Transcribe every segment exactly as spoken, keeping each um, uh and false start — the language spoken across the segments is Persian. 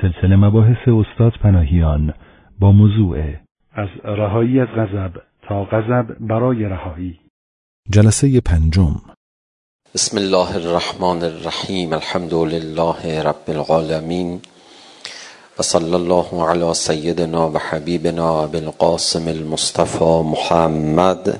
سلسله مباحث استاد پناهیان با موضوع از رهایی از غضب تا غضب برای رهایی. جلسه پنجم. بسم الله الرحمن الرحیم. الحمد لله رب العالمین و صلی الله علی سیدنا و حبیبنا ابی القاسم المصطفى محمد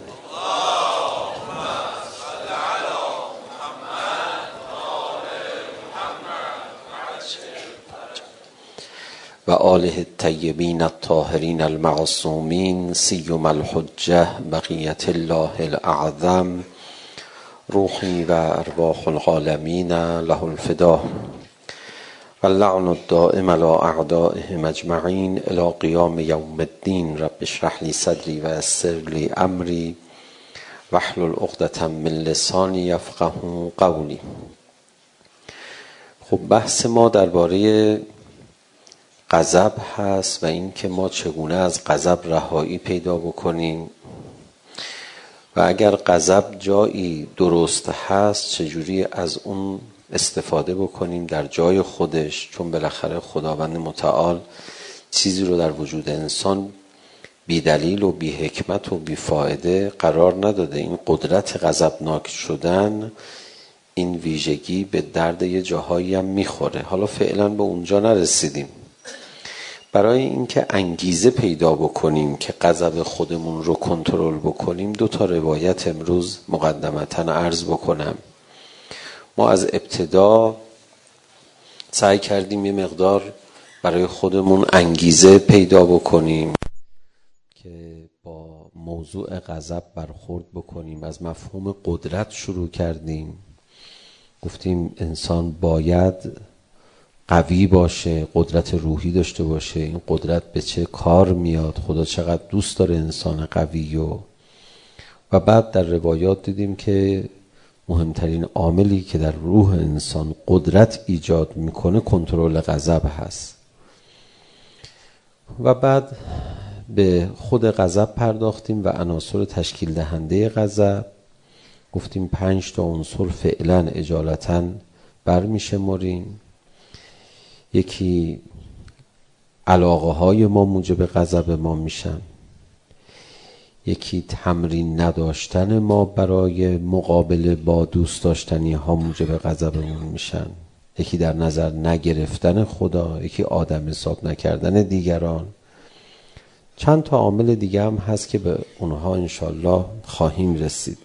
و آله الطیبین الطاهرین المعصومین سیما الحجة بقیت الله الاعظم روحی و ارواح العالمین له الفدا و اللعن الدائم علی اعدائهم اجمعین الی قیام یوم الدین. رب اشرح لی صدری و یسر لی امری واحلل عقدة من لسانی یفقهوا قولی. خب بحث ما درباره غضب هست و این که ما چگونه از غضب رهایی پیدا بکنیم و اگر غضب جایی درست هست چجوری از اون استفاده بکنیم در جای خودش، چون بالاخره خداوند متعال چیزی رو در وجود انسان بی دلیل و بی حکمت و بی فایده قرار نداده. این قدرت غضبناک شدن، این ویژگی به درد یه جاهایی هم میخوره. حالا فعلا به اونجا نرسیدیم. برای اینکه انگیزه پیدا بکنیم که غضب خودمون رو کنترل بکنیم، دو تا روایت امروز مقدمتاً عرض بکنم. ما از ابتدا سعی کردیم یه مقدار برای خودمون انگیزه پیدا بکنیم که با موضوع غضب برخورد بکنیم. از مفهوم قدرت شروع کردیم، گفتیم انسان باید قوی باشه، قدرت روحی داشته باشه. این قدرت به چه کار میاد؟ خدا چقدر دوست داره انسان قوی و و بعد در روایات دیدیم که مهمترین عاملی که در روح انسان قدرت ایجاد میکنه کنترل غضب هست. و بعد به خود غضب پرداختیم و عناصر تشکیل دهنده غضب. گفتیم پنج تا عنصر فعلا اجالتا برمیشماریم. یکی علاقه های ما موجب غضب ما میشن، یکی تمرین نداشتن ما برای مقابله با دوست داشتنی ها موجب غضبمون میشن، یکی در نظر نگرفتن خدا، یکی آدم حساب نکردن دیگران. چند تا عامل دیگه هم هست که به اونها انشالله خواهیم رسید.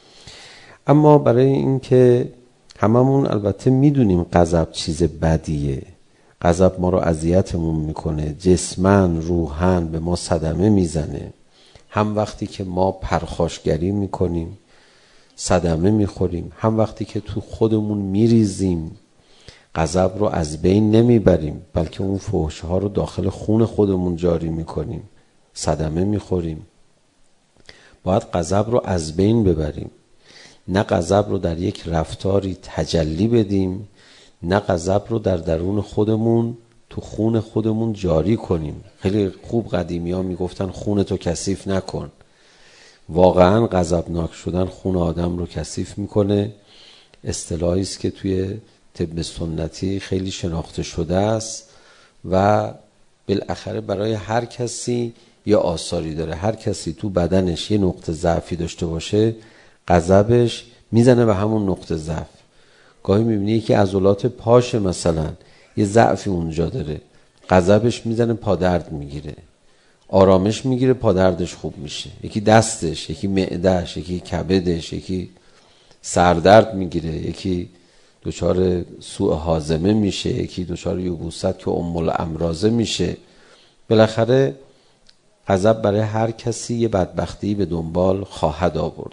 اما برای اینکه هممون البته میدونیم غضب چیز بدیه، غضب ما رو اذیتمون میکنه، جسماً روحاً به ما صدمه میزنه. هم وقتی که ما پرخاشگری میکنیم صدمه میخوریم، هم وقتی که تو خودمون میریزیم غضب رو از بین نمیبریم بلکه اون فحش‌ها رو داخل خون خودمون جاری میکنیم، صدمه میخوریم. باید غضب رو از بین ببریم، نه غضب رو در یک رفتاری تجلی بدیم، نه غضب رو در درون خودمون تو خون خودمون جاری کنیم. خیلی خوب قدیمی ها میگفتن خونتو کثیف نکن. واقعا غضبناک شدن خون آدم رو کثیف میکنه. اصطلاحی است که توی طب سنتی خیلی شناخته شده است و بالاخره برای هر کسی یه آثاری داره. هر کسی تو بدنش یه نقطه ضعفی داشته باشه غضبش میزنه به همون نقطه ضعف. گاهی میبینی که عضلات پاش مثلا یه ضعفی اونجا داره، غضبش میزنه پا درد میگیره، آرامش میگیره پا دردش خوب میشه. یکی دستش، یکی معدهش، یکی کبدش، یکی سردرد میگیره، یکی دچار سوء هاضمه میشه، یکی دچار یبوست که ام الامراض میشه. بالاخره غضب برای هر کسی یه بدبختی به دنبال خواهد آورد.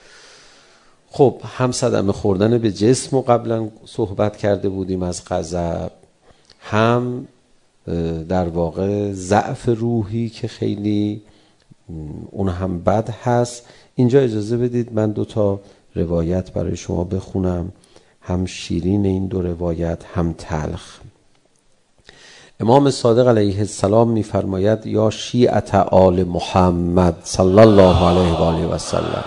خب هم صدمه خوردن به جسم و قبلا صحبت کرده بودیم از غضب، هم در واقع ضعف روحی که خیلی اون هم بد هست. اینجا اجازه بدید من دو تا روایت برای شما بخونم، هم شیرین این دو روایت هم تلخ. امام صادق علیه السلام میفرماید یا شیعة آل محمد صلی الله علیه و آله و سلم،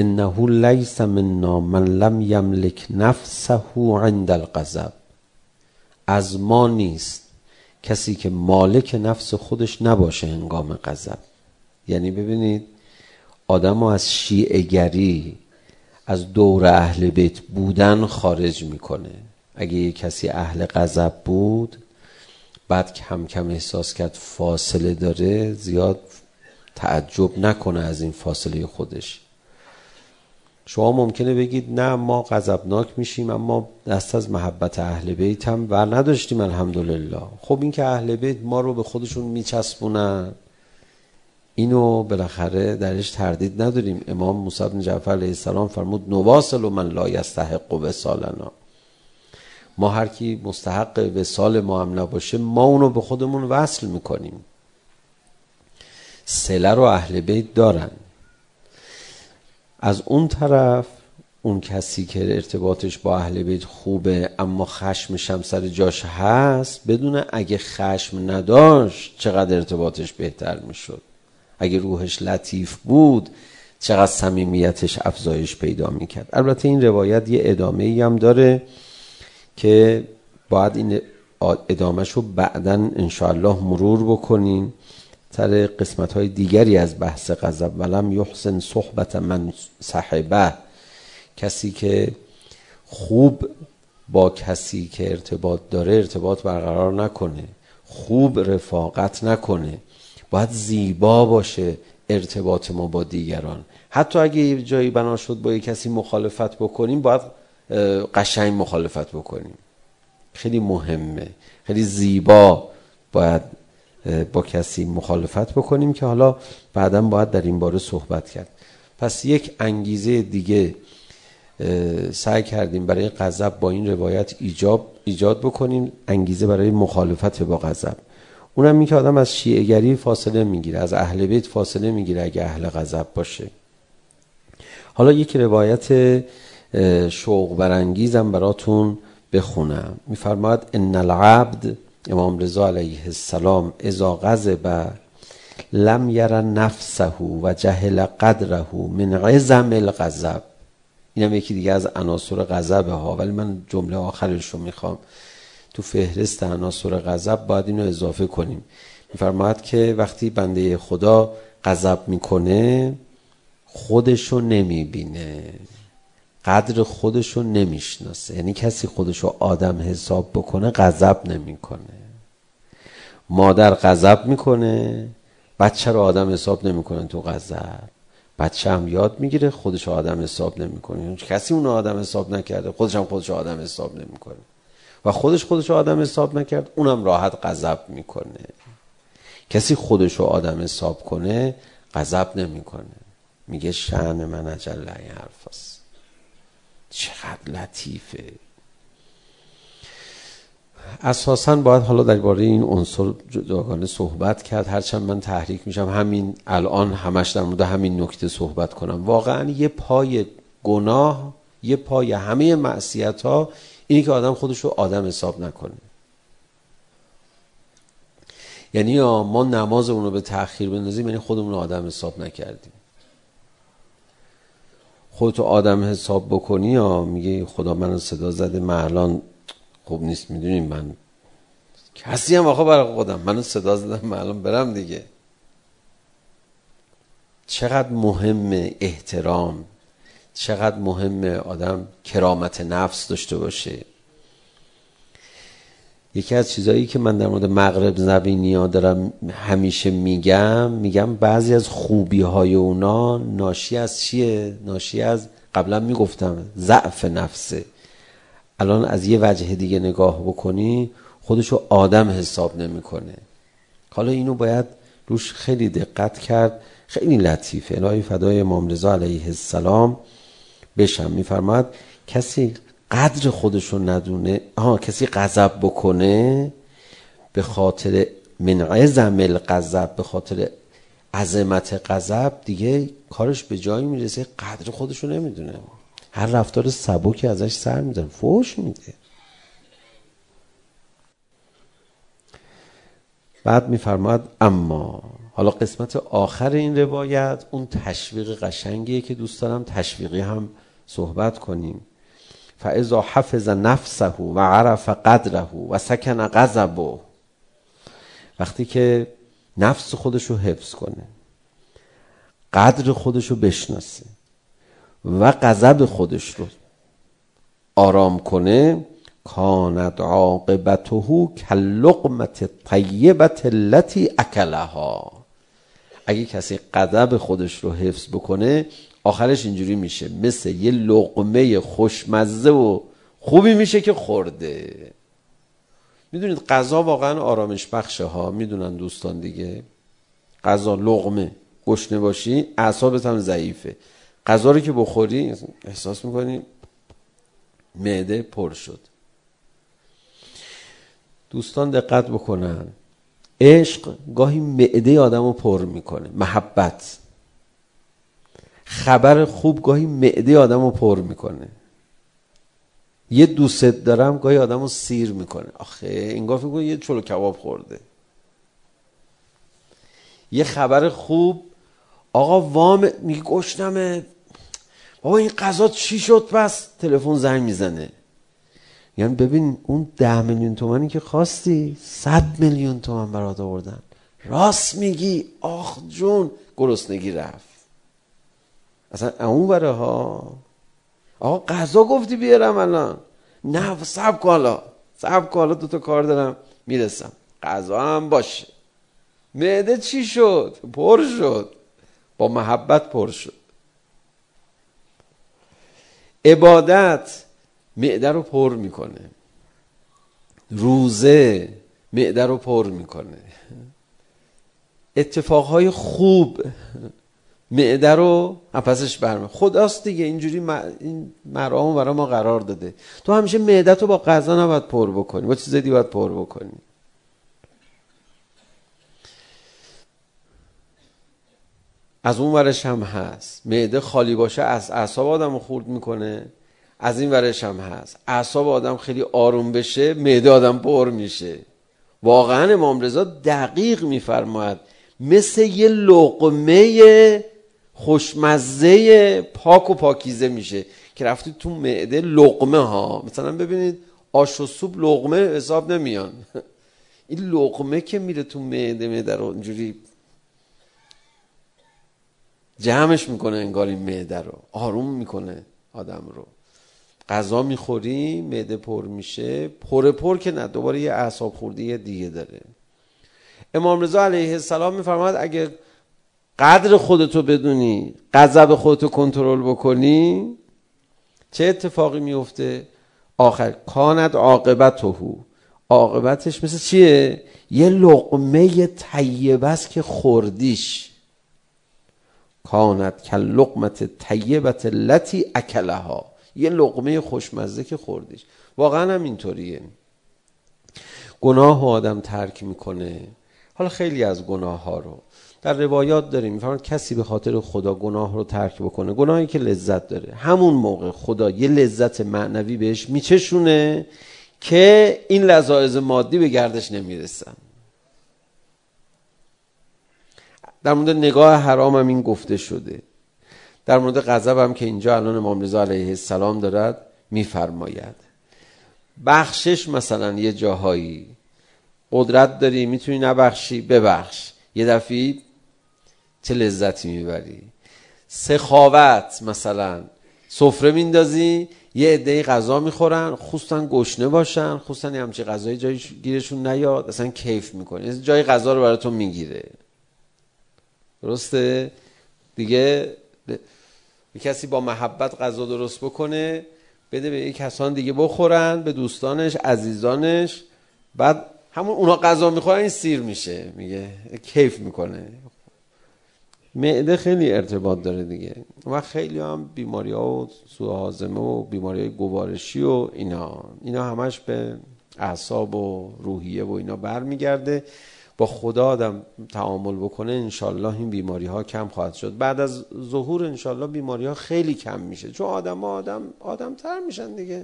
انه لیس منا من لم یملک نفسه عند الغضب. از ما نیست کسی که مالک نفس خودش نباشه هنگام غضب. یعنی ببینید آدمو از شیعه گری، از دور اهل بیت بودن خارج میکنه. اگه یه کسی اهل غضب بود بعد کم کم احساس کرد فاصله داره، زیاد تعجب نکنه از این فاصله خودش. شما ممکنه بگید نه ما غضبناک میشیم اما دست از محبت اهل بیت هم ور نداشتیم الحمدلله. خب این که اهل بیت ما رو به خودشون میچسبونن اینو بالاخره درش تردید نداریم. امام موسی بن جعفر علیه السلام فرمود نواصل من لا یستحق وصالنا. ما هر کی مستحق وصال ما هم نباشه ما اونو به خودمون وصل میکنیم. صله رو اهل بیت دارن. از اون طرف اون کسی که ارتباطش با اهل بیت خوبه اما خشمش هم سر جاش هست، بدونه اگه خشم نداشت چقدر ارتباطش بهتر میشد. اگه روحش لطیف بود چقدر صمیمیتش افزایش پیدا میکرد. البته این روایت یه ادامه ای هم داره که باید این ادامهش رو بعداً انشاءالله مرور بکنیم تر قسمت های دیگری از بحث غضب. ولم یحسن صحبت من صحبه، کسی که خوب با کسی که ارتباط داره ارتباط برقرار نکنه، خوب رفاقت نکنه. باید زیبا باشه ارتباط ما با دیگران. حتی اگه یه جایی بنا شد با یه کسی مخالفت بکنیم باید قشنگ مخالفت بکنیم. خیلی مهمه، خیلی زیبا باید با کسی مخالفت بکنیم که حالا بعداً باید در این باره صحبت کرد. پس یک انگیزه دیگه سعی کردیم برای غضب با این روایت ایجاب ایجاد بکنیم، انگیزه برای مخالفت با غضب. اونم این که آدم از شیعه گری فاصله میگیره، از اهل بیت فاصله میگیره اگه اهل غضب باشه. حالا یک روایت شوق برانگیزم براتون بخونم. میفرماید ان العبد، امام رضا علیه السلام، اذا غضب لم یر نفسه و جهل قدره من عظم الغضب. اینم یکی دیگه از عناصر غضبه ها، ولی من جمله آخرش رو میخوام تو فهرست عناصر غضب باید اینو اضافه کنیم. میفرماید که وقتی بنده خدا غضب میکنه خودشو نمیبینه، قدر خودشو نمیشناسه. یعنی کسی خودشو آدم حساب بکنه غضب نمیکنه. مادر غضب میکنه بچه رو آدم حساب نمیکنه تو غضب. بچه هم یاد میگیره خودشو آدم حساب نمیکنه. کسی اون آدم حساب نکرده خودش هم خودشو آدم حساب نمیکنه و خودش خودشو آدم حساب نکرد اونم راحت غضب میکنه. کسی خودشو آدم حساب کنه غضب نمیکنه. میگه شأن من اجل این حرف است. چقدر لطیفه. اساساً باید حالا درباره این عنصر جداگانه صحبت کرد، هرچند من تحریک میشم همین الان همش در مورد همین نکته صحبت کنم. واقعاً یه پای گناه، یه پای همه معصیت ها اینی که آدم خودشو آدم حساب نکنه. یعنی ما نمازمون رو به تأخیر بندازیم یعنی خودمون رو آدم حساب نکردیم. خودتو آدم حساب بکنی یا میگه خدا منو صدا زده من الان خوب نیست، میدونیم من کسی هم آخه برای خودم منو صدا زده من الان برم دیگه. چقدر مهمه احترام، چقدر مهمه آدم کرامت نفس داشته باشه. یکی از چیزایی که من در مورد مغرب زبینی ها دارم همیشه میگم میگم بعضی از خوبی های اونا ناشی از چیه؟ ناشی از، قبلا میگفتم، ضعف نفسه. الان از یه وجه دیگه نگاه بکنی خودشو آدم حساب نمیکنه. حالا اینو باید روش خیلی دقت کرد. خیلی لطیفه. الهی فدای امام رضا علیه السلام بشم. میفرماد کسی قدر خودشو ندونه، آها کسی غضب بکنه به خاطر من عظم الغضب، به خاطر عظمت غضب دیگه کارش به جایی میرسه قدر خودشو نمیدونه. هر رفتار سبکی ازش سر میزنه، فوش میده. بعد میفرماد اما حالا قسمت آخر این روایت اون تشویق قشنگیه که دوست دارم تشویقی هم صحبت کنیم. فاذا حفظ نفسه و عرف قدره و سکن غضبه، وقتی که نفس خودش رو حفظ کنه، قدر خودش رو بشناسه و غضب خودش رو آرام کنه، کانت عاقبته کاللقمة الطیبة التي اکلها. اگه کسی غضب خودش رو حفظ بکنه آخرش اینجوری میشه، مثل یه لقمه خوشمزه و خوبی میشه که خورده. میدونید غذا واقعا آرامش بخشه ها، میدونن دوستان دیگه. غذا لقمه، گشنه باشی اعصابت هم ضعیفه، غذا رو که بخوری احساس میکنی معده پر شد. دوستان دقت بکنن، عشق گاهی معده آدم رو پر میکنه، محبت، خبر خوب گاهی معده آدم رو پر میکنه، یه دوست دارم گاهی آدم رو سیر میکنه. آخه انگار فکر کنه یه چلو کباب خورده. یه خبر خوب، آقا وام میگه گشنمه، بابا این غذا چی شد؟ پس تلفن زنگ میزنه، یعنی ببین اون ده میلیون تومانی که خواستی صد میلیون تومان برات آوردن. راست میگی، آخ جون، گرسنگی رفت. اصلا اون بره ها. آقا غذا گفتی بیارم الان، نه صبر کن حالا، صبر کن حالا، دو تا کار دارم میرسم. غذا هم باشه. معده چی شد؟ پر شد، با محبت پر شد. عبادت معده رو پر میکنه، روزه معده رو پر میکنه، اتفاقهای خوب معده رو پسش برمه. خداست دیگه اینجوری م... این مرام برای ما قرار داده. تو همیشه معده تو با غذا نباید پر بکنی، با چیز دیگه باید پر بکنی. از اون ورش هم هست، معده خالی باشه از اعصاب آدم رو خورد میکنه. از این ورش هم هست، اعصاب آدم خیلی آروم بشه معده آدم پر میشه. واقعا امام رضا دقیق میفرماید، مثل یه لقمه خوشمزه پاک و پاکیزه میشه که رفتی تو معده. لقمه ها مثلا ببینید آش و سوپ لقمه حساب نمیان. این لقمه که میره تو معده، معده رو اینجوری جمعش میکنه، انگار این معده رو آروم میکنه آدم رو. غذا میخوری معده پر میشه، پر پر که نه، دوباره یه اعصاب خوردی دیگه داره. امام رضا علیه السلام میفرماید اگه قدر خودتو بدونی، غضب خودتو کنترل بکنی، چه اتفاقی میفته؟ آخر کانت عاقبته، عاقبتش مثل چیه؟ یه لقمه طیبه است که خوردیش. کانت کاللقمة الطیبة التي اکلها، یه لقمه خوشمزه که خوردیش. واقعا هم اینطوریه. گناه آدم ترک میکنه. حالا خیلی از گناه ها رو در روایات داریم، میفرماید کسی به خاطر خدا گناه رو ترک بکنه، گناهی که لذت داره، همون موقع خدا یه لذت معنوی بهش میچشونه که این لذاذ مادی به گردش نمیرسن. در مورد نگاه حرام هم این گفته شده. در مورد غضب هم که اینجا الان امام رضا علیه السلام دارد میفرماید. بخشش مثلا یه جاهایی قدرت داری میتونی نبخشی، ببخش، یه دفعه چه لذتی میبری. سخاوت مثلا سفره میندازی، یه عده‌ای غذا میخورن، خصوصا گشنه باشن، خصوصا همچین غذایی جایی گیرشون نیاد، اصلا کیف میکنه، جای غذا رو براتون میگیره. درسته دیگه؟ یه کسی با محبت غذا درست بکنه، بده به یک کسان دیگه بخورن، به دوستانش، عزیزانش، بعد همون اونا غذا میخورن این سیر میشه، میگه کیف میکنه. معده خیلی ارتباط داره دیگه. و خیلی هم بیماری ها و سوء هاضمه و بیماری های گوارشی و اینا اینا همش به اعصاب و روحیه و اینا برمیگرده. با خدا آدم تعامل بکنه انشالله این بیماری ها کم خواهد شد. بعد از ظهور انشالله بیماری ها خیلی کم میشه، چون آدم ها آدم آدم تر میشن دیگه.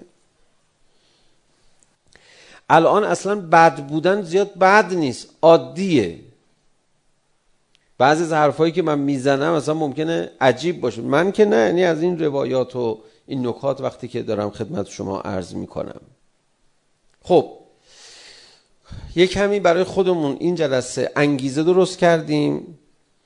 الان اصلا بد بودن زیاد بد نیست، عادیه. بعضی از حرفایی که من میزنم مثلا ممکنه عجیب باشه، من که نه، یعنی از این روایات و این نکات وقتی که دارم خدمت شما عرض میکنم. خب یک کمی برای خودمون این جلسه انگیزه درست کردیم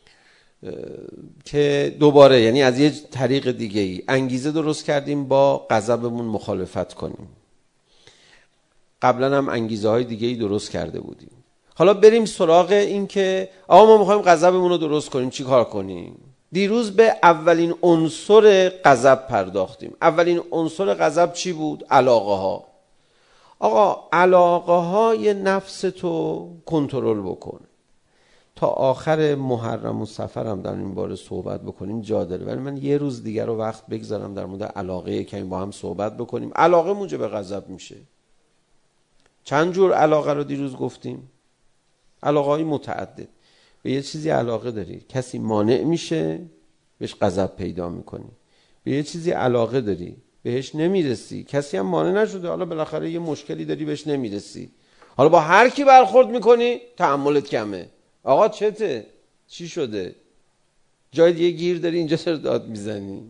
که دوباره، یعنی از یه طریق دیگه ای انگیزه درست کردیم با غضبمون مخالفت کنیم. قبلا هم انگیزه های دیگه ای درست کرده بودیم. حالا بریم سراغ این که آقا ما میخوایم غضبمون رو درست کنیم، چی کار کنیم؟ دیروز به اولین عنصر غضب پرداختیم. اولین عنصر غضب چی بود؟ علاقه ها. آقا علاقه های نفس تو کنترل بکن. تا آخر محرم و سفر هم در این باره صحبت بکنیم جا داره، ولی من یه روز دیگر رو وقت بگذارم در مورد علاقه که با هم صحبت بکنیم. علاقه موجب غضب میشه. چند جور علاقه رو دیروز گفتیم؟ علاقه های متعدد. به یه چیزی علاقه داری، کسی مانع میشه، بهش غضب پیدا میکنی. به یه چیزی علاقه داری، بهش نمیرسی، کسی هم مانع نشده، حالا بالاخره یه مشکلی داری بهش نمیرسی، حالا با هر کی برخورد میکنی تحملت کمه. آقا چته؟ چی شده؟ جای دیگه گیر داری، اینجا چرا داد میزنی؟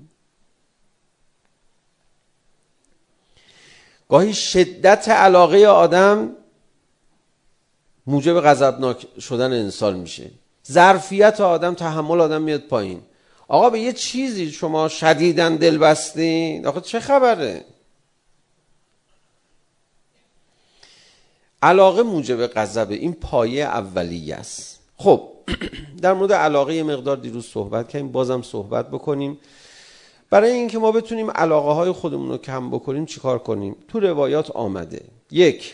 گاهی شدت علاقه آدم موجب غضبناک شدن انسان میشه. ظرفیت آدم، تحمل آدم میاد پایین. آقا به یه چیزی شما شدیداً دل بستین، آقا چه خبره؟ علاقه موجب غضب، این پایه اولیه است. خب در مورد علاقه یه مقدار دیروز صحبت کردیم، بازم صحبت بکنیم. برای اینکه ما بتونیم علاقه های خودمون رو کم بکنیم چیکار کنیم؟ تو روایات آمده. یک،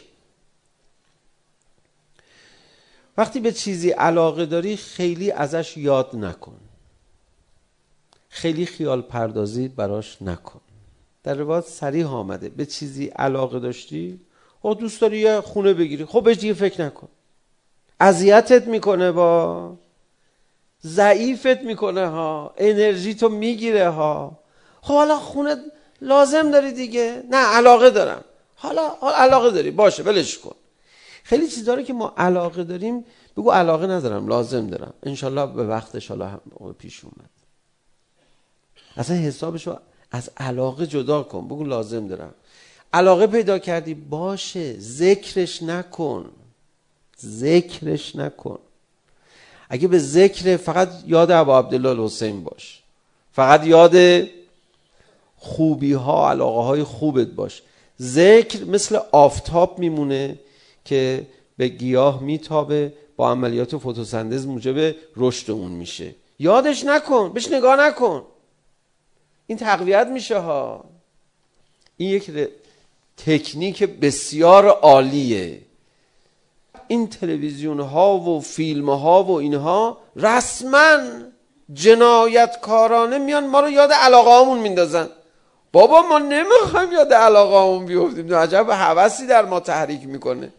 وقتی به چیزی علاقه داری خیلی ازش یاد نکن، خیلی خیال پردازی براش نکن. در روایات صریح آمده به چیزی علاقه داشتی، او دوست داری یه خونه بگیری، خب بهش دیگه فکر نکن. اذیتت میکنه، با ضعیفت میکنه ها، انرژی تو میگیره ها. خب حالا خونه لازم داری دیگه؟ نه علاقه دارم. حالا حالا علاقه داری، باشه ولش کن. خیلی چیزا رو که ما علاقه داریم بگو علاقه ندارم، لازم دارم، انشالله به وقتش حالا هم پیش اومد. اصلا حسابشو از علاقه جدا کن، بگو لازم دارم. علاقه پیدا کردی، باشه، ذکرش نکن، ذکرش نکن. اگه به ذکر فقط یاد ابا عبدالله الحسین باش، فقط یاد خوبی ها، علاقه های خوبت باش. ذکر مثل آفتاب میمونه که به گیاه میتابه، با عملیات فتوسنتز موجب رشد اون میشه. یادش نکن، بهش نگاه نکن، این تقویت میشه ها. این یک ر... تکنیک بسیار عالیه. این تلویزیون ها و فیلم ها و اینها رسما جنایتکارانه میان ما رو یاد علاقه هامون میندازن. بابا ما نمیخوایم یاد علاقه هامون بیفتیم، عجب هوسی در ما تحریک میکنه.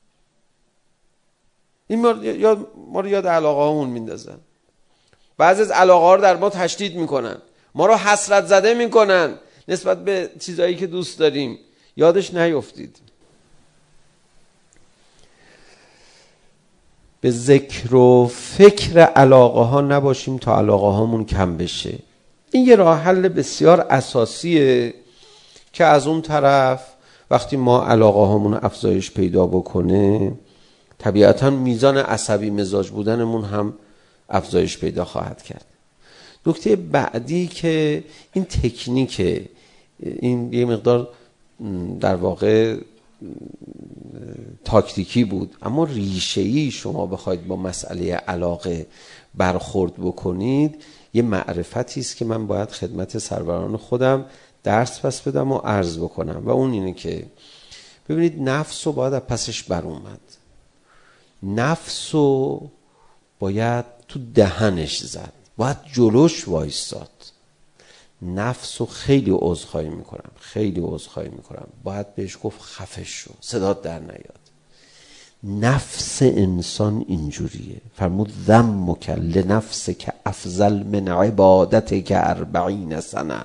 این ما, یاد... ما رو یاد علاقه هامون میندازن. بعضی از علاقه ها رو در ما تشدید میکنن، ما رو حسرت زده میکنن نسبت به چیزایی که دوست داریم. یادش نیفتید. به ذکر و فکر علاقه ها نباشیم تا علاقه هامون کم بشه. این یه راه حل بسیار اساسیه که از اون طرف وقتی ما علاقه هامون افزایش پیدا بکنه طبیعتا میزان عصبی مزاج بودنمون هم افزایش پیدا خواهد کرد. نکته بعدی که این تکنیک، این یه مقدار در واقع تاکتیکی بود، اما ریشه‌ای شما بخواید با مسئله علاقه برخورد بکنید، یه معرفتی است که من باید خدمت سروران خودم درس پس بدم و عرض بکنم، و اون اینه که ببینید نفس رو باید از پسش بر اومد. نفس رو باید تو دهنش زد، باید جلوش وایستاد. نفس رو خیلی عذرخواهی میکنم، خیلی عذرخواهی میکنم، باید بهش گفت خفش شو، صدات در نیاد. نفس انسان اینجوریه. فرمود ذمک لنفسک افضل من عبادتک اربعین سنه.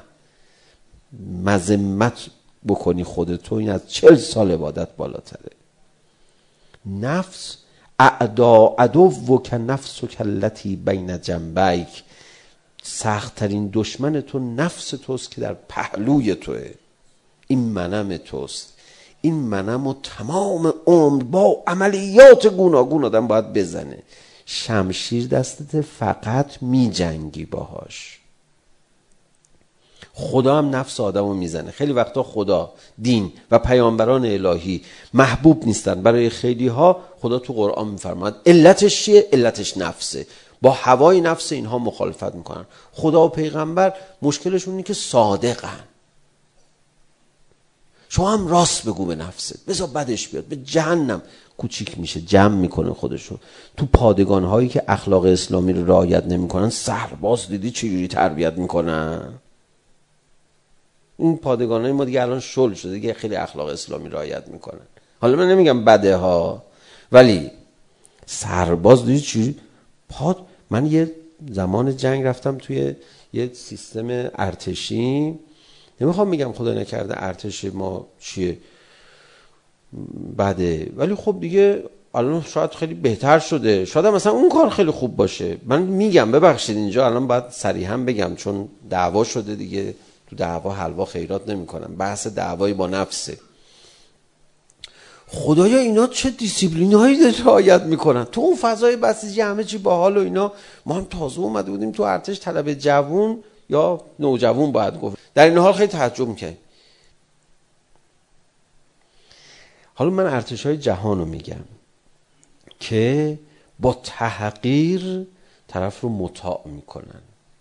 مذمت بکنی خودتو، این از چل سال عبادت بالاتره. نفس اعدا عدو که نفس و کلتی بین جنبیک، سختترین دشمن تو نفس توست که در پهلوی توه. این منم توست. این منم و تمام عمر با عملیات گوناگون آدم باید بزنه. شمشیر دستت، فقط می جنگی باهاش. خدا هم نفس آدمو میزنه. خیلی وقتا خدا، دین و پیامبران الهی محبوب نیستن. برای خیلی ها خدا تو قرآن میفرماید علتش چیه؟ علتش نفسه. با هوای نفس اینها مخالفت میکنن. خدا و پیغمبر مشکلشون اینه که صادقن. شما هم راست بگو به نفست، بذار بدش بیاد، به جهنم. کوچیک میشه، جمع میکنه خودشون. تو پادگان هایی که اخلاق اسلامی رو رعایت نمیکنن، سرباز دیدی چجوری تربیت میکنن؟ این پادگان های ما دیگه الان شل شده، دیگه خیلی اخلاق اسلامی رعایت میکنن. حالا من نمیگم بده ها، ولی سرباز دیدی چجوری پاد. من یه زمان جنگ رفتم توی یه سیستم ارتشی، نمیخوام میگم خدا نکرده ارتش ما چیه بده، ولی خب دیگه الان شاید خیلی بهتر شده، شاید مثلا اون کار خیلی خوب باشه. من میگم ببخشید اینجا الان باید صریحا بگم، چون دعوا شده دیگه، تو دعوا حلوا خیرات نمیکنم. بحث دعوایی با نفسه. خدایا اینا چه دیسیپلین هایی رعایت میکنن تو اون فضای بسیجی، همه چی باحال و اینا. ما هم تازه اومده بودیم تو ارتش، طلبه جوون یا نوجوون باید گفت، در این حال خیلی تعجب میکنیم. حالا من ارتش‌های جهان رو میگم که با تحقیر طرف رو مطاع میکنن.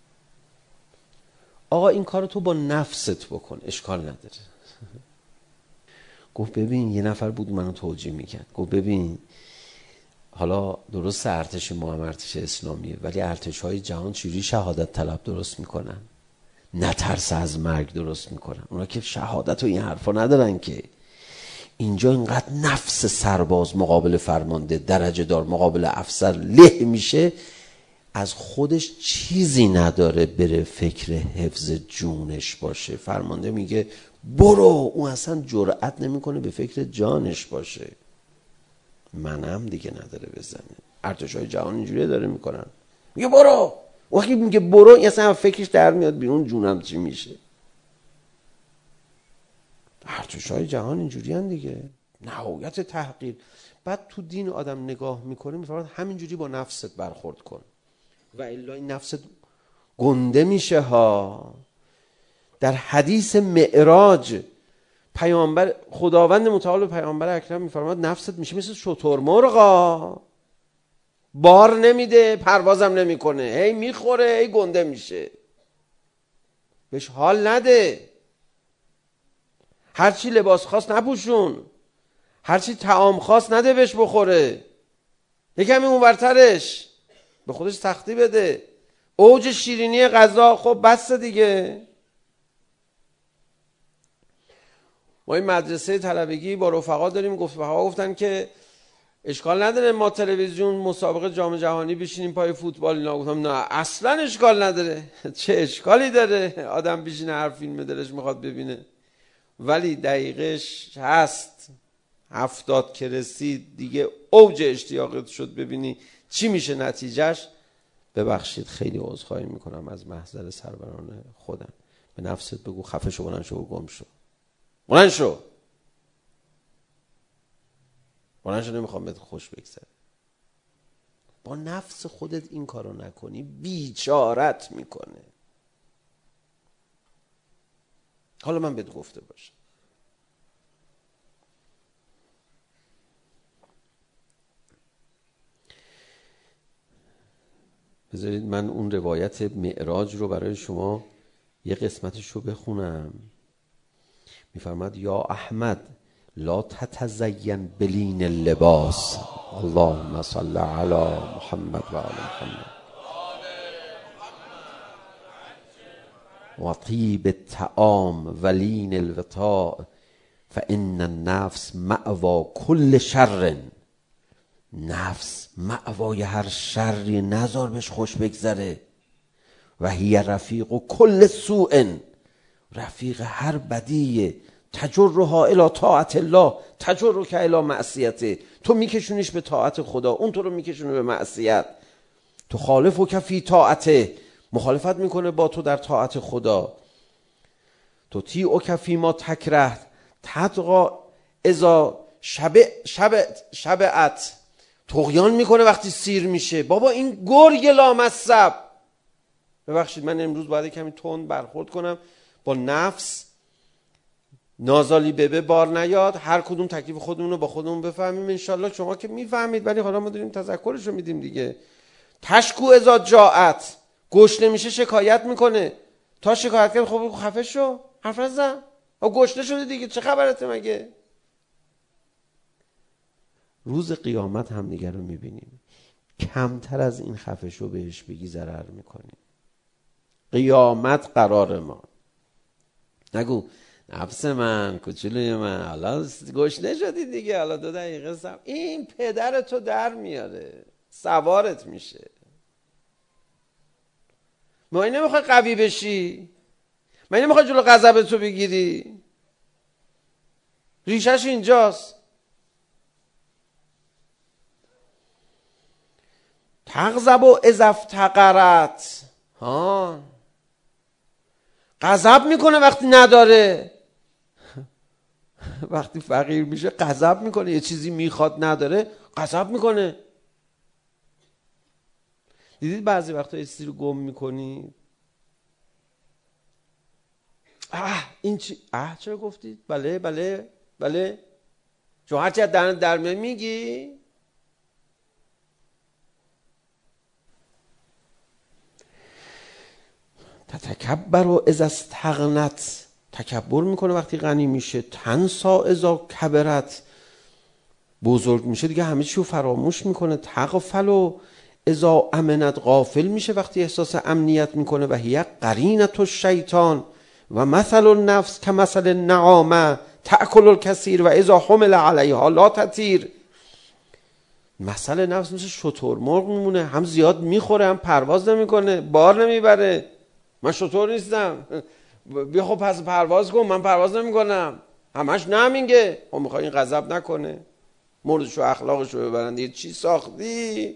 آقا این کار تو با نفست بکن، اشکال نداره. گفت ببین، یه نفر بود منو توجیه میکرد، گفت ببین حالا درست ارتش ما هم ارتش اسلامیه، ولی ارتش‌های جهان چجوری شهادت طلب درست میکنن؟ نه ترس از مرگ درست میکنن. اونا که شهادت و این حرفا ندارن که. اینجا اینقدر نفس سرباز مقابل فرمانده، درجه دار مقابل افسر له میشه، از خودش چیزی نداره بره فکر حفظ جونش باشه. فرمانده میگه برو، اون اصلا جرأت نمیکنه به فکر جانش باشه. منم دیگه نداره بزنه. ارتشای جهان اینجوری داره میکنن، میگه برو. وقتی میگه برو، این اصلا فکرش در میاد بیرون جونم چی میشه. ارتشای جهان اینجوری هن دیگه، نهایت تحقیر. بعد تو دین آدم نگاه میکنه میفهمد همینجوری با نفست برخورد کن و الا این نفست گنده میشه ها. در حدیث معراج پیامبر خداوند متعال و پیامبر اکرم میفرماد نفست میشه مثل شترمرغ، بار نمیده، پروازم نمیکنه، هی میخوره، هی گنده میشه، بهش حال نده. هرچی لباس خواست نپوشون، هرچی طعام خواست نده بهش بخوره، یکمی اونورترش به خودش سختی بده. اوج شیرینی غذا، خب بس دیگه. ما این مدرسه طلبگی با رفقا داریم، گفت رفقا گفتن که اشکال نداره ما تلویزیون مسابقه جام جهانی بشینیم پای فوتبال. اینا گفتم نه اصلا اشکال نداره. چه اشکالی داره آدم بشینه هر فیلم دلش میخواد ببینه، ولی دقیقش هست هفتاد که رسید دیگه اوج اشتیاقت شد ببینی چی میشه نتیجهش. ببخشید خیلی عذرخواهی میکنم از محضر سروران خودم. به نفست بگو خفه شو، بلند شو و گم شو، بلند شو، بلند شو، نمیخوام بهت خوش بگذره. با نفس خودت این کارو نکنی بیچارت میکنه. حالا من بهت گفته باشم، بذارید من اون روایت معراج رو برای شما یه قسمتش رو بخونم. میفرماد یا احمد لا تتزین بلین اللباس، اللهم صل علی محمد و آل محمد، و طیب الطعام و لین الوطاء فان النفس مأوی کل شر. نفس مأوای هر شری، نذار بهش خوش بگذره. و هی رفیق و کل سوء، رفیق هر بدیه. تجرها الی طاعت الله تجرک الی معصیته، تو میکشونیش به طاعت خدا، اون تو رو میکشونه به معصیت. تو خالف و کفی طاعته، مخالفت میکنه با تو در طاعت خدا. تو تی او کفی ما تکره تدقا ازا شبع شبع شبعت، طغیان میکنه وقتی سیر میشه. بابا این گرگ لامصب، ببخشید من امروز باید کمی تند برخورد کنم با نفس، نازالی ببه بار نیاد، هر کدوم تکلیف خودمون رو با خودمون بفهمیم. انشالله شما که میفهمید، ولی حالا ما داریم تذکرش رو میدیم دیگه. تشکو ازا جاعت، گشنه میشه شکایت میکنه، تا شکایت کرد خب خفه شو، حرف نزن، گشنه شده دیگه، چه خبرته مگه؟ روز قیامت هم دیگه رو میبینیم، کمتر از این خفه شو بهش بگی ضرر میکنیم. قیامت قرار ما، نگو نفس من کوچولوی من حالا گشنه شدی دیگه، حالا دو دقیقه سم، این پدر تو در میاره، سوارت میشه. ما این نمیخوای قوی بشی، من نمیخوای جلو غضب تو بگیری، ریشش اینجاست. تغضب و اذا افتقرت، ها غضب میکنه وقتی نداره، وقتی فقیر میشه غضب میکنه، یه چیزی میخواد نداره غضب میکنه. دیدید بعضی وقتا یه چیزی رو گم میکنی، اه این چی، اه چرا گفتید؟ بله بله بله، شما هرچی از درن در میای میگی. تتکبر و اذا استغنت، تکبر میکنه وقتی غنی میشه. تنسا اذا کبرت، بزرگ میشه دیگه همه چی رو فراموش میکنه. تغفل و اذا امنت، غافل میشه وقتی احساس امنیت میکنه. و هی قرینت الشیطان و مثل النفس کمثل النعامه تأکل الکثیر و اذا حمل علیها لا تطیر. مثل نفس مثل شترمرغ میمونه، هم زیاد میخوره هم پرواز نمیکنه، بار نمیبره. من شتر نیستم، بیا خب پس پرواز کن، من پرواز نمیکنم، همش نمینگه. خب میخوای این غضب نکنه، موردشو اخلاقشو ببرن دیگه، چی ساختی؟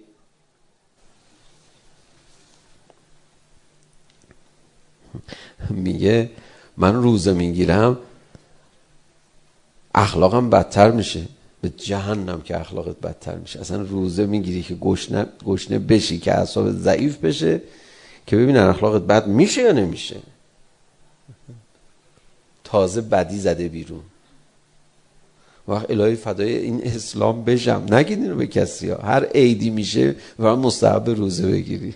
میگه من روزه میگیرم اخلاقم بدتر میشه. به جهنم که اخلاقت بدتر میشه. اصلا روزه میگیری که گشنه گشنه بشی، که اعصابت ضعیف بشه، که ببینن اخلاقت بد میشه یا نمیشه. تازه بدی زده بیرون. وقت الهی فدای این اسلام بشم، نگید اینو به کسی ها. هر عیدی میشه و مستحب روزه بگیری.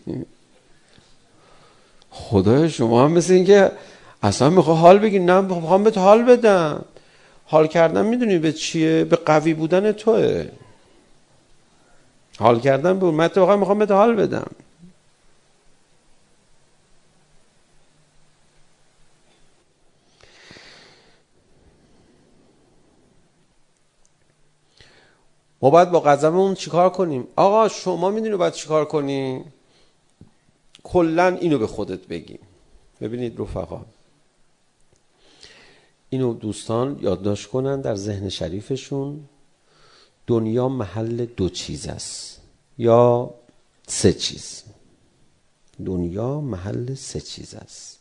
خدای شما هم مثل این که اصلا میخواه حال بگیر. نه میخوام بهت حال بدم. حال کردن میدونی به چیه؟ به قوی بودن توه. حال کردن به من تو میخوام بهت حال بدم. ما باید با غضبمون چیکار کنیم؟ آقا شما میدونی باید چیکار کنی؟ کلن اینو به خودت بگی. ببینید رفقا، اینو دوستان یادداشت کنن در ذهن شریفشون. دنیا محل دو چیز است یا سه چیز. دنیا محل سه چیز است،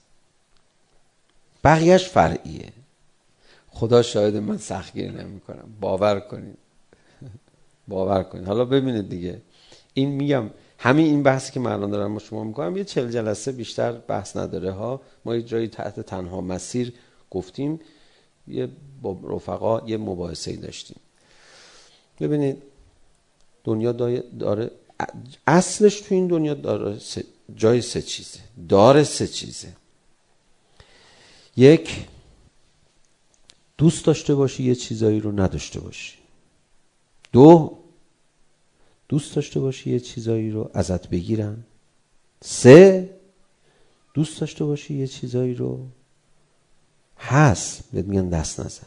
بقیهش فرعیه. خدا شاهد من سختگیری نمی کنم، باور کنید باور کنید. حالا ببینید دیگه، این میگم همین این بحثی که من الان دارم با شما میکنم یه چهل جلسه بیشتر بحث نداره ها. ما یه جایی تحت تنها مسیر گفتیم، یه با رفقا یه مباحثه‌ای داشتیم. ببینید دنیا داره اصلش تو این دنیا داره سه جای سه چیزه، داره سه چیزه. یک، دوست داشته باشی یه چیزایی رو نداشته باشی. دو، دوست داشته باشی یه چیزایی رو ازت بگیرن. سه، دوست داشته باشی یه چیزایی رو هست بهت میگن دست نزن.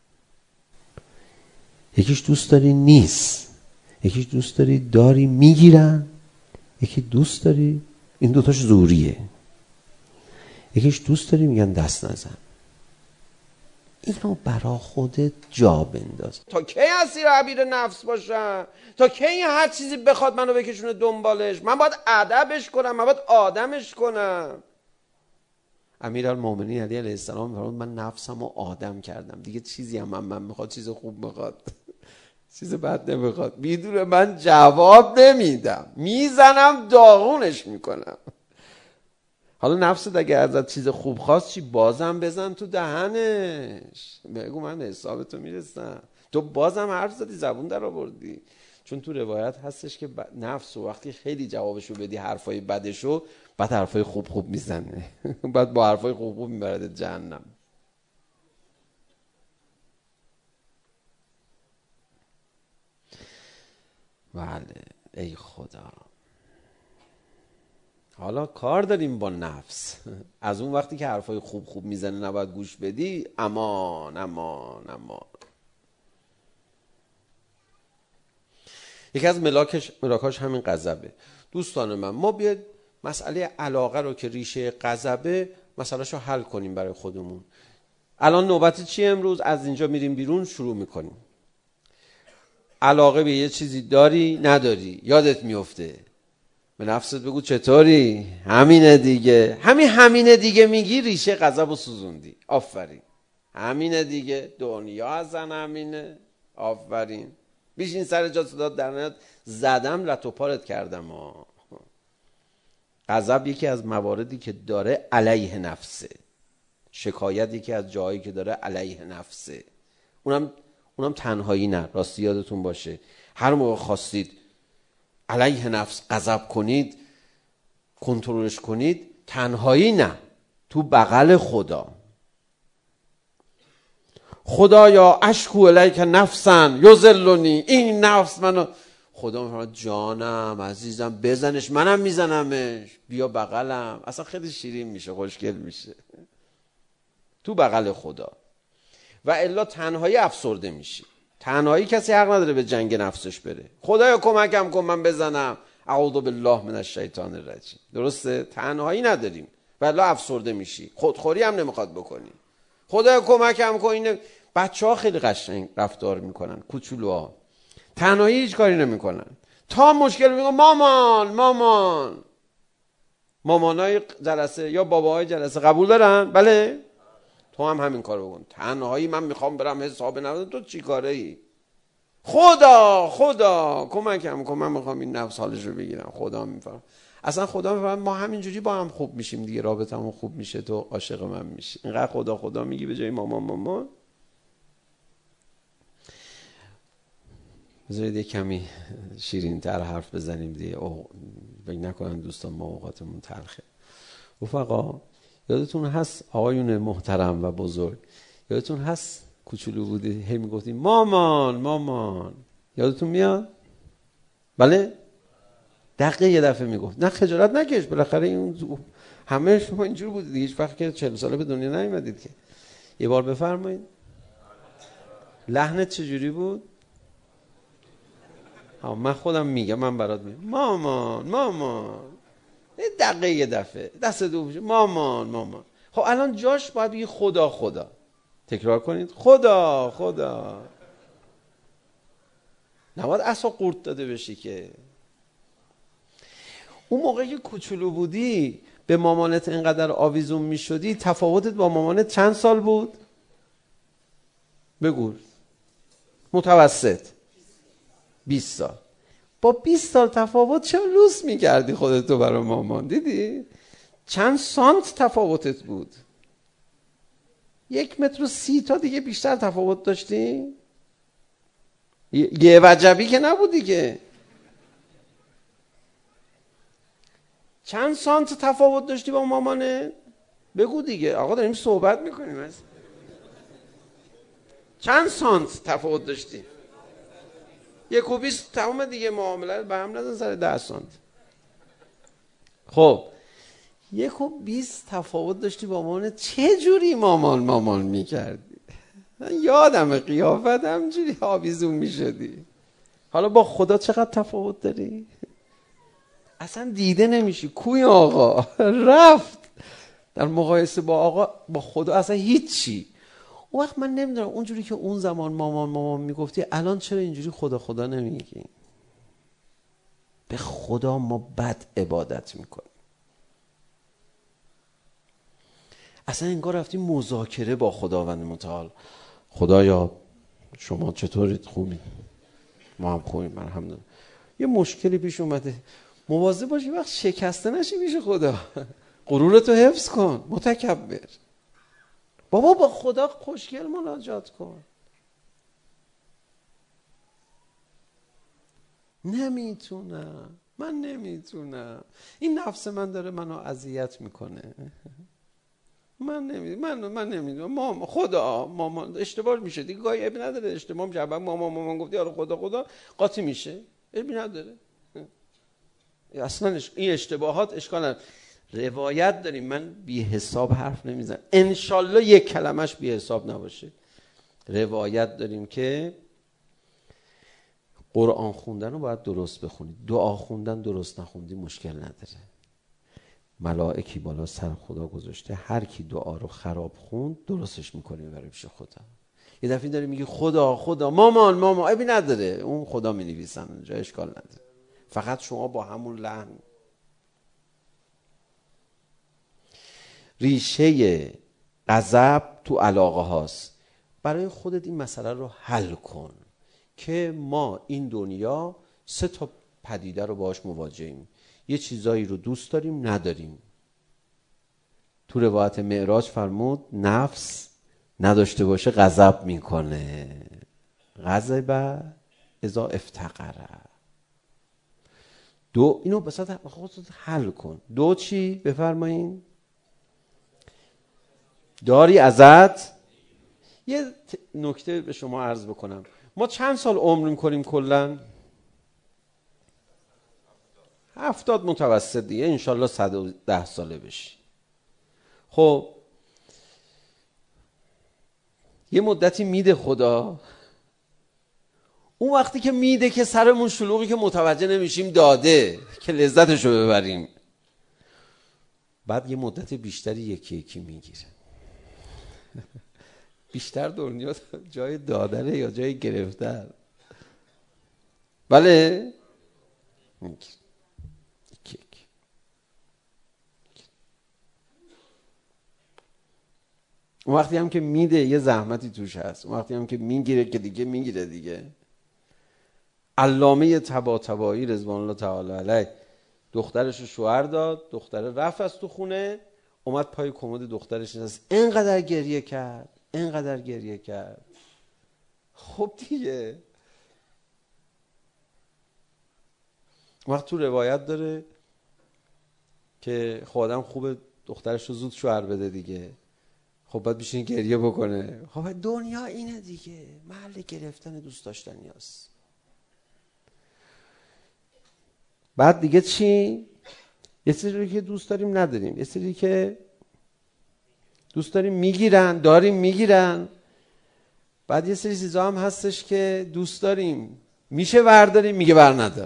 یکیش دوست داری نیست، یکیش دوست داری داری میگیرن، یکی دوست داری این دوتاش زوریه، یکیش دوست داری میگن دست نزن. اینو برا خودت جا بنداز. تا کی اسیر عبیر نفس باشم؟ تا کی هر چیزی بخواد منو بکشونه دنبالش؟ من باید ادبش کنم، من باید آدمش کنم. امیرالمومنین علی علیه السلام میفرمود من نفسمو آدم کردم، دیگه چیزی هم من, من میخواد، چیز خوب میخواد، چیز بد نمیخواد، میدونه من جواب نمیدم، میزنم داغونش میکنم. حالا نفست اگه ازت چیز خوب خواست چی؟ بازم بزن تو دهنش، بگو من حسابتو میرسم. تو بازم حرف زدی، زبون در آوردی. چون تو روایت هستش که نفس و وقتی خیلی جوابشو بدی حرفای بدشو، بعد حرفای خوب خوب میزنه بعد با حرفای خوب خوب میبرد جهنم. بله ای خدا. حالا کار داریم با نفس. از اون وقتی که حرفای خوب خوب میزنه نباید گوش بدی، امان امان امان. یکی از ملاکش ملاکاش همین غضبه. دوستان من، ما بیاید مسئله علاقه رو که ریشه غضبه مسئلهشو حل کنیم برای خودمون. الان نوبت چیه؟ امروز از اینجا میریم بیرون شروع میکنیم. علاقه به یه چیزی داری نداری، یادت میفته، به نفست بگو چطوری؟ همینه دیگه. همین همینه دیگه میگی، ریشه غضب رو سوزوندی. آفرین. همینه دیگه، دنیا ازن همینه. آفرین. بیشین سر جا صدات در نیاد، زدم لط و پارت کردم. ها غضب یکی از مواردی که داره علیه نفسه. شکایت یکی از جایی که داره علیه نفسه. اونم اونم تنهایی نه. راستی یادتون باشه هر موقع خواستید علیه نفس غضب کنید، کنترلش کنید، تنهایی نه، تو بغل خدا. خدایا اشکو الیک نفسن یذلنی، این نفس منو. خدا میفرماد جانم عزیزم بزنش، منم میزنمش، بیا بغلم. اصلا خیلی شیرین میشه، خوشگل میشه تو بغل خدا. و الا تنهایی افسرده میشی. تنهایی کسی حق نداره به جنگ نفسش بره. خدایا کمکم کن من بزنم، اعوذ بالله من الشیطان الرجیم. درسته؟ تنهایی نداریم و الا افسرده میشی. خودخوری هم نمیخواد بکنی. خدایا کمکم کن. این بچه‌ها خیلی قشنگ رفتار میکنن، کوچولوها تنهایی هیچ کاری نمیکنن، تا مشکل میگن مامان مامان. مامانای جلسه یا باباهای جلسه قبول دارن؟ بله. تو هم همین کارو بکن. تنهایی من میخوام برم حساب نبودم. تو چی کاره ای؟ خدا خدا کمکم کن، من میخوام این نفس حالش رو بگیرم. خدا میفهم. اصلا خدا میفهم ما همینجوری با هم خوب میشیم دیگه، رابطمون خوب میشه، تو عاشق من میشی. اینقدر خدا خدا میگی به جای مامان مامان. بذارید یک کمی شیرین تر حرف بزنیم دیگه. او فکر نکنن دوستان ما اوقاتمون تلخه. رفقا یادتون هست آقایون محترم و بزرگ، یادتون هست کوچولو بودی هی میگفتیم مامان مامان؟ یادتون میاد؟ بله؟ دقیقه یه دفعه میگفت. نه خجالت نکش، بالاخره این همه شما اینجور بودید دیگه. هیچ وقت که چهل ساله به دنیا نیومدید که. یه بار بفرمایید. لحنت چجوری بود؟ ها من خودم میگم، من برات میگم مامان مامان. دقیقه یه دفعه دست دو بشه مامان مامان. خب الان جاش باید بگی خدا خدا. تکرار کنید خدا خدا. نباید اصلا قورت داده بشی که. اون موقعی که کوچولو بودی به مامانت اینقدر آویزون میشدی، تفاوتت با مامانت چند سال بود؟ بگو. متوسط بیست سال. با بیست سال تفاوت چه لوس میکردی خودتو برای مامان؟ دیدی؟ چند سانت تفاوتت بود؟ یک متر و سی تا دیگه بیشتر تفاوت داشتی؟ یه وجبی که نبودی که. چند سانت تفاوت داشتی با مامانه؟ بگو دیگه. آقا داریم صحبت میکنیم. چند سانت تفاوت داشتی؟ یک و بیست تمام دیگه. معامله به هم نزن سر ده سانت. خب یک و بیست تفاوت داشتی با مامان. چه جوری مامان مامان میکردی؟ یادم قیافت همجوری آویزون میشدی. حالا با خدا چقدر تفاوت داری؟ اصلا دیده نمیشی. کوی آقا رفت در مقایسه با آقا. با خدا اصلا هیچی. اون وقت من نمیدونم اونجوری که اون زمان مامان مامان میگفتی الان چرا اینجوری خدا خدا نمیگی؟ به خدا ما بد عبادت میکنیم. اصلا انگار رفتیم مذاکره با خداوند متعال. خدایا شما چطورید؟ خوبی؟ ما هم خوبیم الحمدلله. یه مشکلی پیش اومده، مواظب باش یه وقت شکسته نشی میشه خدا. غرورتو حفظ کن متکبر. بابا با خدا خوشگل مناجات کن. نمیتونم، من نمیتونم، این نفس من داره منو اذیت میکنه، من نمیدونم، من من نمیدونم، مامان خدا مامان اشتباه میشه دیگه، گاهی ابی نداره اشتباه میشه، مامان مامان گفتی آره خدا خدا قاطی میشه، ابی نداره. اصلا این اشتباهات اشکال نداره. روایت داریم، من بی حساب حرف نمیزنم، انشالله یک کلمش بی حساب نباشه. روایت داریم که قرآن خوندن رو باید درست بخونید، دعا خوندن درست نخوندی مشکل نداره. ملائکی بالا سر خدا گذاشته، هر کی دعا رو خراب خوند درستش میکنه برای پیش خدا. یه دفعه داری میگی خدا خدا مامان مامان، ابی نداره، اون خدا مینویسن اونجا، اشکال نداره، فقط شما با همون لحن. ریشه غضب تو علاقه هاست. برای خودت این مسئله رو حل کن که ما این دنیا سه تا پدیده رو باهاش مواجهیم. یه چیزایی رو دوست داریم نداریم. تو روایت معراج فرمود نفس نداشته باشه غضب میکنه. غضب اذا افتقره. دو اینو بساط خودت حل کن. دو چی بفرمایین؟ داری ازت یه نکته به شما عرض بکنم. ما چند سال عمر میکنیم کلن؟ هفتاد متوسط دیگه، انشالله صد و ده ساله بشی. خب یه مدتی میده خدا، اون وقتی که میده که سرمون شلوغی که متوجه نمیشیم داده که لذتشو ببریم. بعد یه مدت بیشتری یکی یکی میگیره. بیشتر دنیا جای دادنه یا جای گرفتن؟ بله میگیره یکی یکی. اون وقتی هم که میده یه زحمتی توش هست، اون وقتی هم که میگیره که دیگه میگیره دیگه. علامه طباطبایی رضوان الله تعالی علیه دخترش رو شوهر داد، دختر رفت از تو خونه، اومد پای کمد دخترش نشست، اینقدر گریه کرد اینقدر گریه کرد. خب دیگه وقت تو روایت داره که خودم خوبه دخترش رو زود شوهر بده دیگه. خب باید بشین گریه بکنه. خب دنیا اینه دیگه، محل گرفتن دوست داشتنی هست. بعد دیگه چی؟ یه سری که دوست داریم نداریم، یه سری که دوست داریم میگیرن داریم میگیرن. بعد یه سری چیزا هم هستش که دوست داریم میشه برداریم، میگه بر ندار.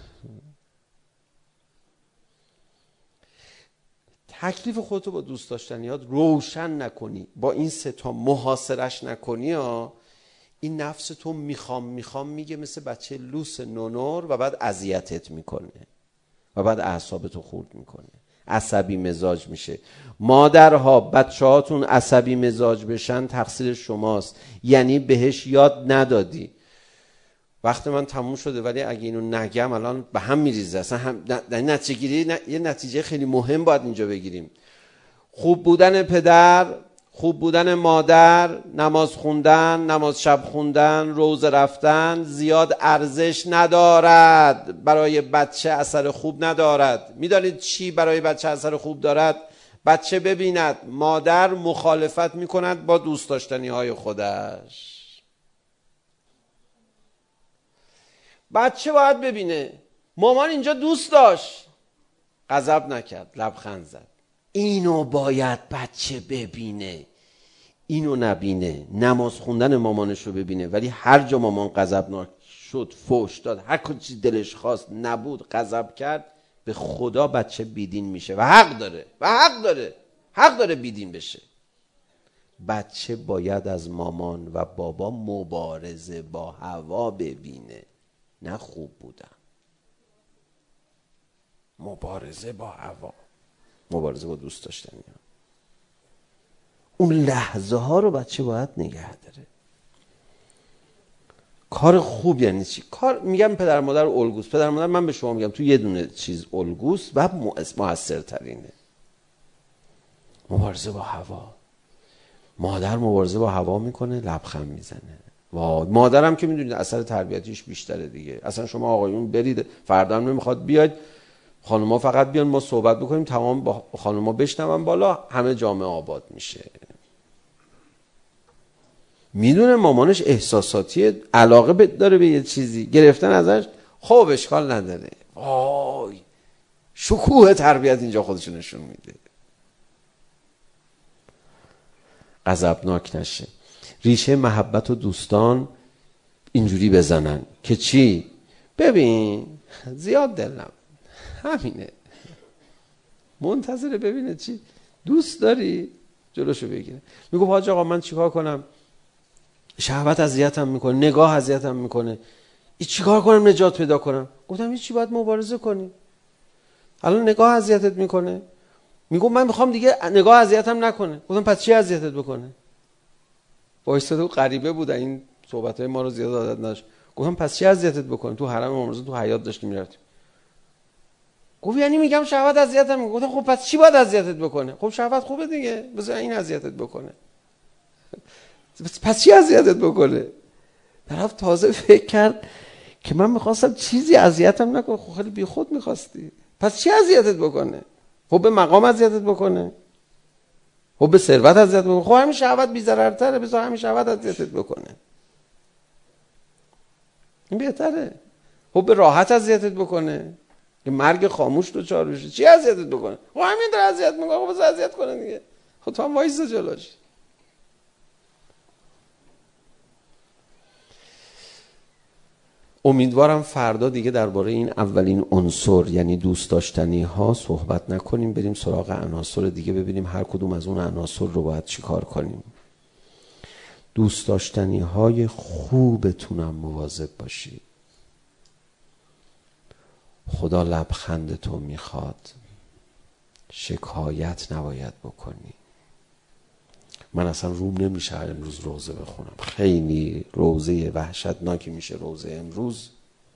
تکلیف خودتو با دوست داشتنیات روشن نکنی، با این سه تا محاصرش نکنی ها، این نفس تو میخوام میخوام میگه مثل بچه لوس نونور و بعد اذیتت میکنه و بعد اعصابتو خورد میکنه، عصبی مزاج میشه. مادرها بچه هاتون عصبی مزاج بشن تقصیر شماست، یعنی بهش یاد ندادی. وقت من تموم شده ولی اگه اینو نگم الان به هم میریزه. اصلا هم نتیجه گیری یه نتیجه خیلی مهم باید اینجا بگیریم. خوب بودن پدر، خوب بودن مادر، نماز خوندن، نماز شب خوندن، روزه رفتن زیاد ارزش ندارد، برای بچه اثر خوب ندارد. میدانید چی برای بچه اثر خوب دارد؟ بچه ببیند مادر مخالفت میکند با دوست داشتنی های خودش. بچه باید ببینه مامان اینجا دوست داشت، غضب نکرد، لبخند زد. اینو باید بچه ببینه، اینو نبینه. نماز خوندن مامانش رو ببینه ولی هر جا مامان غضبناک شد، فوش داد، هر چیزی دلش خواست نبود، غضب کرد، به خدا بچه بیدین میشه و حق داره و حق داره حق داره بیدین بشه. بچه باید از مامان و بابا مبارزه با هوا ببینه، نه خوب بودن. مبارزه با هوا، مبارزه با دوست داشتنی ها. اون لحظه ها رو بچه باید نگه داره. کار خوب یعنی چی؟ کار میگم پدر مادر الگوست. پدر مادر من به شما میگم تو یه دونه چیز الگوست و موثرترینه. مبارزه با هوا. مادر مبارزه با هوا میکنه، لبخند میزنه. وای، مادرم که میدونید اثر تربیتیش بیشتره دیگه. اصلا شما آقایون برید، فردا هم نمیخواد بیاید، خانوما فقط بیان ما صحبت بکنیم، تمام با خانوما بشنون بالا، همه جامعه آباد میشه. میدونه مامانش احساساتیه، علاقه داره به یه چیزی، گرفتن ازش خب اشکال نداره. وای، شکوه تربیت اینجا خودشو نشون میده. غضبناک نشه. ریشه محبت و دوستان اینجوری بزنن که چی؟ ببین زیاد دل نبود، همینه، منتظره ببینه چی دوست داری جلوشو بگیره. میگو حاج آقا من چیکار کنم؟ شهوت اذیتم میکنه، نگاه اذیتم میکنه، این چیکار کنم نجات پیدا کنم؟ گفتم هیچ چی، باید مبارزه کنی. الان نگاه اذیتت میکنه، میگم من میخوام دیگه نگاه اذیتم نکنه. گفتم پس چی اذیتت بکنه؟ وایساده و غریبه بود، این صحبتای ما رو زیاد عادت نداشت. گفتم پس چی اذیتت بکنه؟ تو حرم امام رضا تو حیاط داشتیم میرفتیم. گفت یعنی میگم شهوت اذیتم میکنه. گفتم خب پس چی باید اذیتت بکنه؟ خب شهوت خوبه دیگه، بذار این اذیتت بکنه. پس چی اذیتت بکنه؟ طرف تازه فکر کرد که من میخواستم چیزی اذیتم نکنه. خب خیلی بیخود میخواستی. پس چی اذیتت بکنه؟ خب به مقام اذیتت بکنه؟ خب به ثروت اذیتت بکنه؟ خب همین شهوت بی‌ضررتره، بذار همین شهوت اذیتت بکنه، این بهتره. خب به راحت اذیتت بکنه که مرگ خاموش تو چار بشه، چی اذیتت بکنه؟ خب همین داره اذیت میکنه، خب بذار اذیت کنه دیگه. خب تو هم وایسا جلوش. امیدوارم فردا دیگه درباره این اولین عنصر یعنی دوست داشتنی ها صحبت نکنیم، بریم سراغ عناصر دیگه، ببینیم هر کدوم از اون عناصر رو باید چی کار کنیم. دوست داشتنی های خوبتونم مواظب باشید. خدا لبخند تو میخواد، شکایت نباید بکنی. من اصلا روم نمیشه امروز روزه بخونم، خیلی روزه وحشتناکی میشه روزه امروز.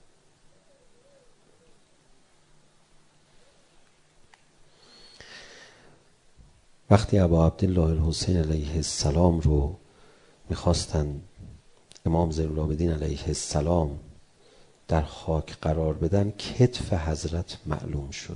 وقتی ابا عبدالله الحسین علیه السلام رو میخواستن امام زین العابدین علیه السلام در خاک قرار بدن، کتف حضرت معلوم شد.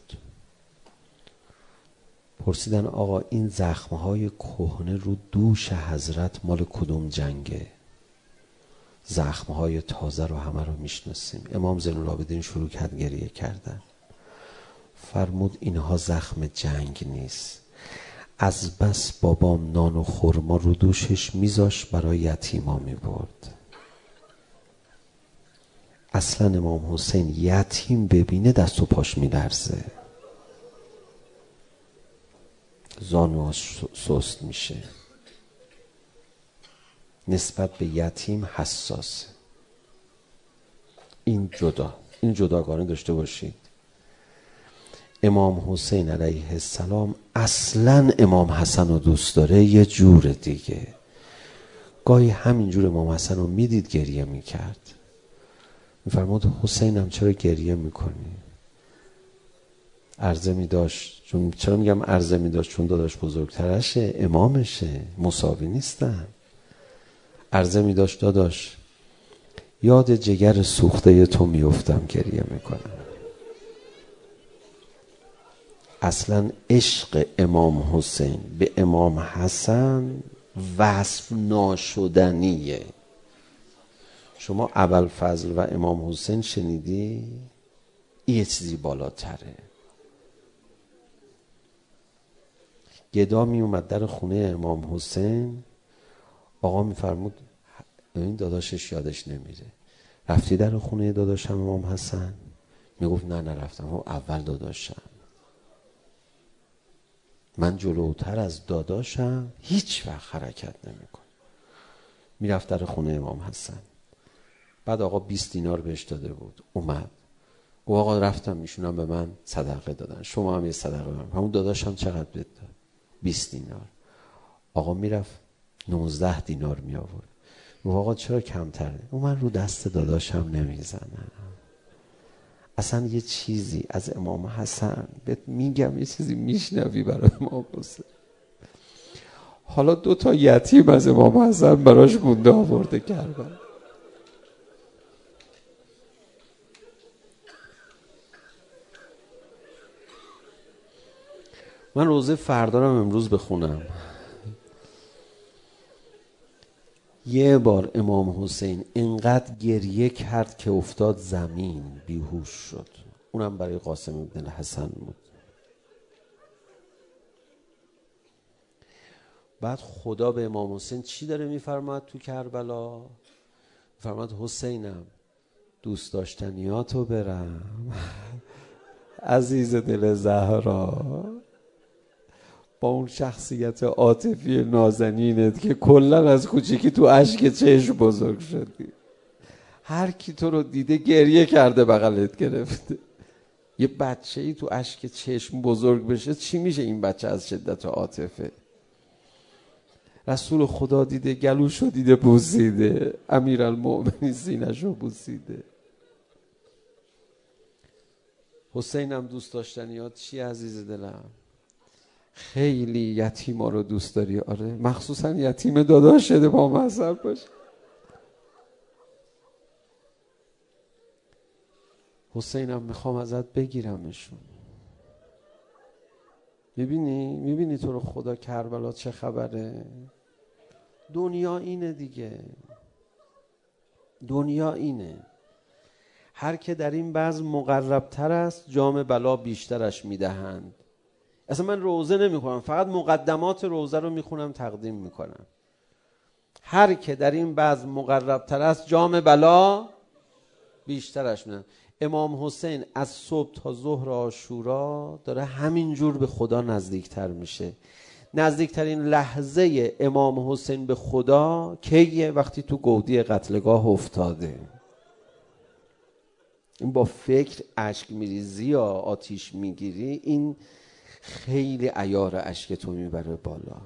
پرسیدن آقا این زخمهای کهنه رو دوش حضرت مال کدوم جنگه؟ زخمهای تازه رو همه رو میشناسیم. امام زین العابدین شروع کرد گریه کردن. فرمود اینها زخم جنگ نیست، از بس بابام نان و خرما رو دوشش میذاش برای یتیما میبرد. اصلا امام حسین یتیم ببینه دست و پاش میلرزه، زانوهاش سست میشه، نسبت به یتیم حساسه. این جدا این جداگانه داشته باشید. امام حسین علیه السلام اصلا امام حسن رو دوست داره یه جور دیگه. گاهی همینجور امام حسن رو میدید گریه میکرد، میفرمود حسینم چرا گریه میکنی؟ عرضه میداشت، چون چرا میگم عرضه میداشت؟ چون داداش بزرگترشه، امامشه، مساوی نیستن. عرضه میداشت داداش یاد جگر سوخته تو میافتم گریه میکنم. اصلا عشق امام حسین به امام حسن وصف ناشدنیه. شما ابوالفضل و امام حسین شنیدی؟ یه چیزی بالاتره. گدا می اومد در خونه امام حسین، آقا میفرمود این داداشش یادش نمیره، رفتی در خونه داداشم امام حسن؟ میگفت نه نرفتم. اول داداشم. من جلوتر از داداشم هیچ وقت حرکت نمیکنم. میرفت در خونه امام حسن. بعد آقا بیست دینار بهش داده بود. اومد گفت آقا رفتم ایشونم به من صدقه دادن، شما هم یه صدقه بدن. همون داداشم چقدر بهت داد؟ بیست دینار. آقا میرفت نوزده دینار می آورد. گفت آقا چرا کمتره؟ اون من رو دست داداشم نمیزنم. اصلا یه چیزی از امام حسن بهت میگم، یه چیزی میشنوی برای امام حسین. حالا دو تا یتیم از امام حسن براش گونده آورده کربلا. من روزه فردارم امروز بخونم. یه بار امام حسین اینقدر گریه کرد که افتاد زمین، بیهوش شد. اونم برای قاسم بن الحسن بود. بعد خدا به امام حسین چی داره میفرماد تو کربلا؟ میفرماد حسینم دوست داشتنیاتو برم عزیز دل زهرا، با اون شخصیت عاطفی نازنینت که کلا از کوچیکی تو اشک چشم بزرگ شدی، هر کی تو رو دیده گریه کرده بغلت گرفته. یه بچه ای تو اشک چشم بزرگ بشه چی میشه این بچه از شدت عاطفه؟ رسول خدا دیده گلوشو دیده بوسیده، امیرالمؤمنین سینه‌شو بوسیده. حسینم دوست داشتنیات چی عزیز دلم؟ خیلی یتیما رو دوست داری. آره مخصوصا یتیم داداش شده با مذهب باشه. حسینم میخوام ازت بگیرمشون. میبینی؟ میبینی تو رو خدا کربلا چه خبره؟ دنیا اینه دیگه، دنیا اینه. هر که در این بزم مقربتر است جام بلا بیشترش میدهند. اصلا من روزه نمی کنم، فقط مقدمات روزه رو میخونم تقدیم میکنم. هر که در این بزم مقربتر است جام بلا بیشترش میدن. امام حسین از صبح تا ظهر عاشورا داره همینجور به خدا نزدیکتر میشه. نزدیکترین لحظه امام حسین به خدا کیه؟ وقتی تو گودی قتلگاه افتاده. این با فکر اشک میریزی یا آتیش میگیری، این خیلی عیار اشک تو میبره بالا.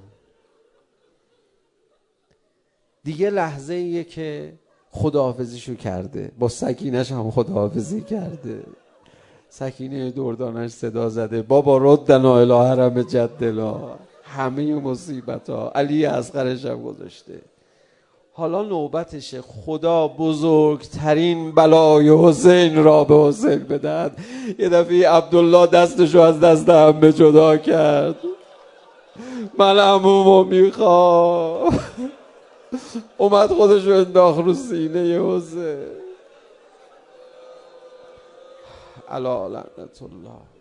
دیگه لحظه ایه که خداحافظیشو کرده، با سکینه‌ش هم خداحافظی کرده. سکینه دردانش صدا زده بابا ردنا الی حرم جدلا، همه مصیبت ها علی اصغرش هم گذاشته. حالا نوبتشه خدا بزرگترین بلای حسین را به حسین بدهد. یه دفعه عبدالله دستشو از دست عمه جدا کرد. من عمومو میخوام. اومد خودشو انداخت رو سینه حسین. علی لعنت الله.